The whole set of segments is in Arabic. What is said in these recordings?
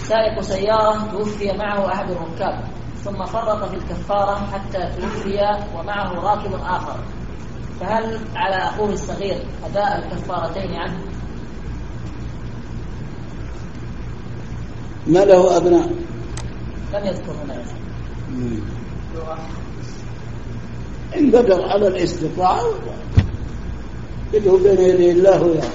سائق سيارة توفي معه أحد الركاب ثم فرط في الكفارة حتى توفي ومعه راكب آخر، فهل على أخوه الصغير أداء الكفارتين عنه؟ ما له أبناء؟ لم يذكر هنا. إن قدر على الاستطاعة يدعو بين يدي الله يعني.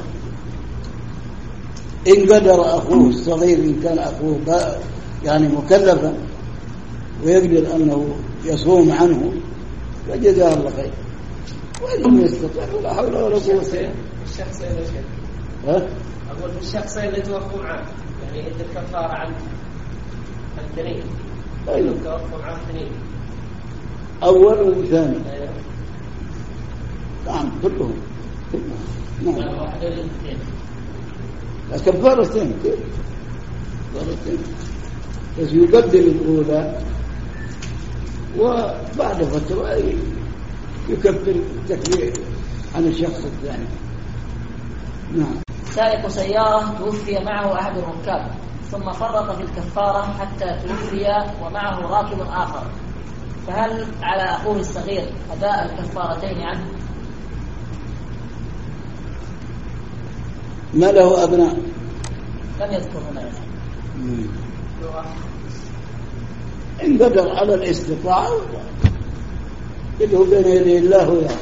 إن قدر أخوه الصغير، إن كان أخوه يعني مكلفا ويقدر أنه يصوم عنه فجزاه الله خير، وإن لم يستطع ولا حول ولا قوة. الشخصين يا شيخ، أقول الشخصين اللي توفوا عنه يعني إذا الكفارة عن الثنين. أيوة. توفوا عن الثنين أول وثاني. أيوة. نعم كلهم. نعم. واحد الاثنين. كفارتين كيف؟ كفارتين. بس يقدم الأولى وبعد فترة يكفر التكفير عن الشخص الثاني. نعم. سائق سيارة توفي معه أحد الركاب ثم فرط في الكفارة حتى توفي ومعه راكب آخر، فهل على أخوه الصغير أداء الكفارتين عنه؟ ما له أبناء؟ لم يذكر هنا. إن قدر على الاستطاعة يدعو بين يدي الله يعني.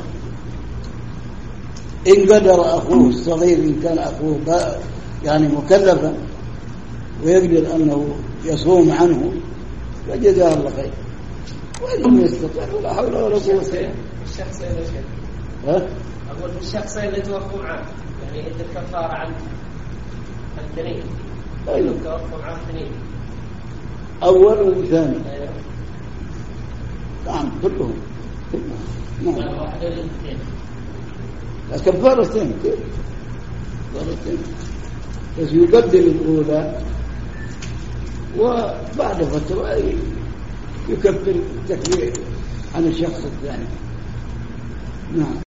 إن قدر أخوه الصغير، إن كان أخوه يعني مكلفا ويقدر أنه يصوم عنه فجزاه الله خير، وإن لم يستطع ولا حول ولا قوة. الشخصين يا شيخ، أقول الشخصين اللي توفوا عنه يعني إذا الكفارة عن الثنين. أيوة. توفوا عن الثنين أول وثاني. أيوة. نعم كلهم. نعم. واحد الاثنين. كفارتين كيف؟ كفارتين. بس يقدم الأولى وبعد فترة يكفر التكفير عن الشخص الثاني. نعم.